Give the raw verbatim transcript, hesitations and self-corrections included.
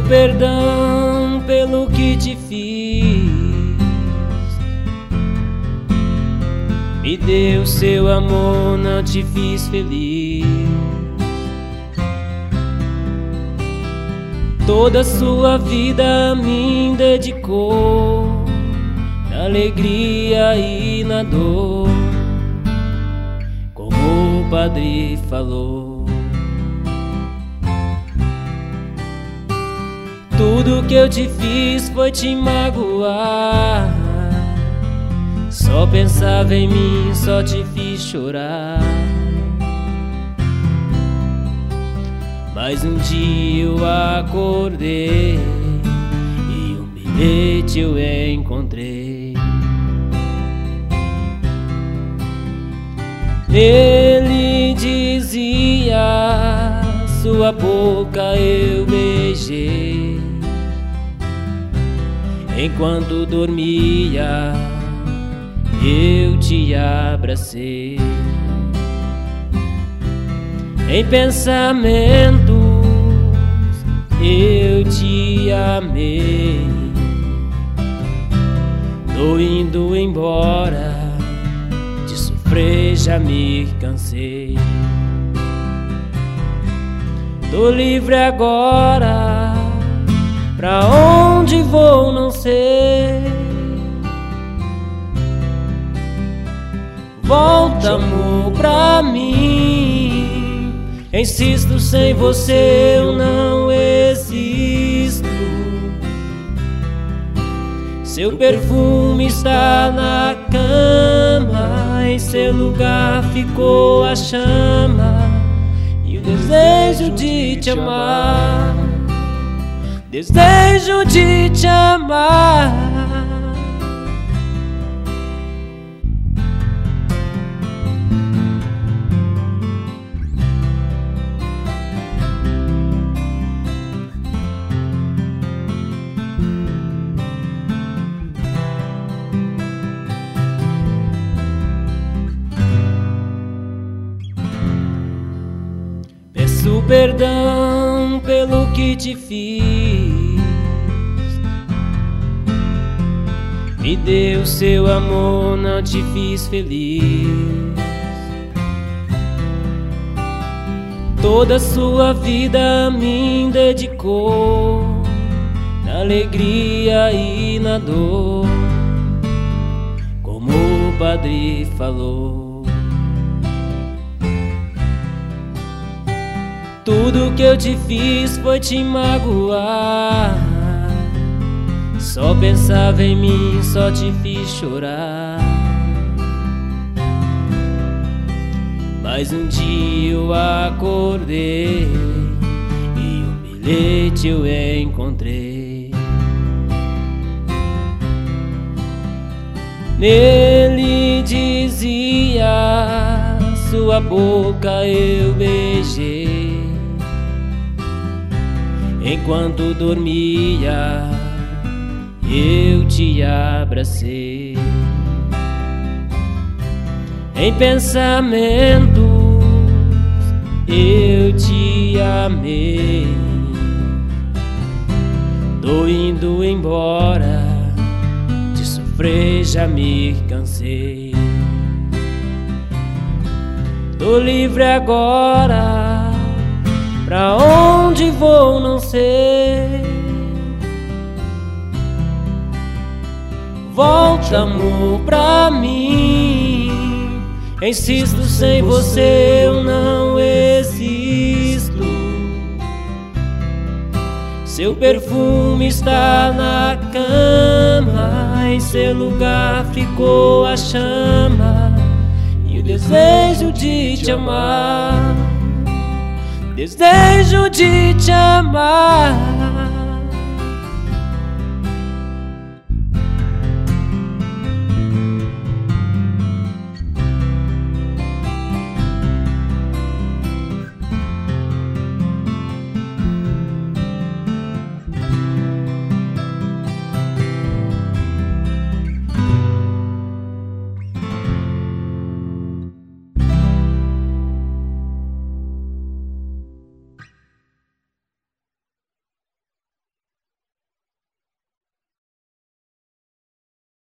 perdão pelo que te fiz. Me deu seu amor, não te fiz feliz. Toda sua vida me dedicou, na alegria e na dor, como o padre falou. Tudo que eu te fiz foi te magoar. Só pensava em mim, só te fiz chorar. Mas um dia eu acordei e um bilhete eu encontrei. Ele dizia: sua boca eu beijei enquanto dormia, eu te abracei. Em pensamentos eu te amei. Tô indo embora, de sofrer já me cansei. Tô livre agora, pra onde vou não sei. Volta, amor, pra mim. Insisto, sem você eu não existo. Seu perfume está na cama, em seu lugar ficou a chama e o desejo de te amar. Desejo de te amar. Peço perdão pelo que te fiz. Me deu seu amor, não te fiz feliz. Toda sua vida me dedicou, na alegria e na dor, como o padre falou. Tudo que eu te fiz foi te magoar. Só pensava em mim, só te fiz chorar. Mas um dia eu acordei e um bilhete eu encontrei. Nele dizia: sua boca eu beijei enquanto dormia, eu te abracei. Em pensamentos eu te amei. Tô indo embora, de sofrer já me cansei. Tô livre agora, pra onde vou não sei. Volta, amor, pra mim. Insisto, sem você eu não existo. Seu perfume está na cama, em seu lugar ficou a chama e o desejo de te amar. Desejo de te amar.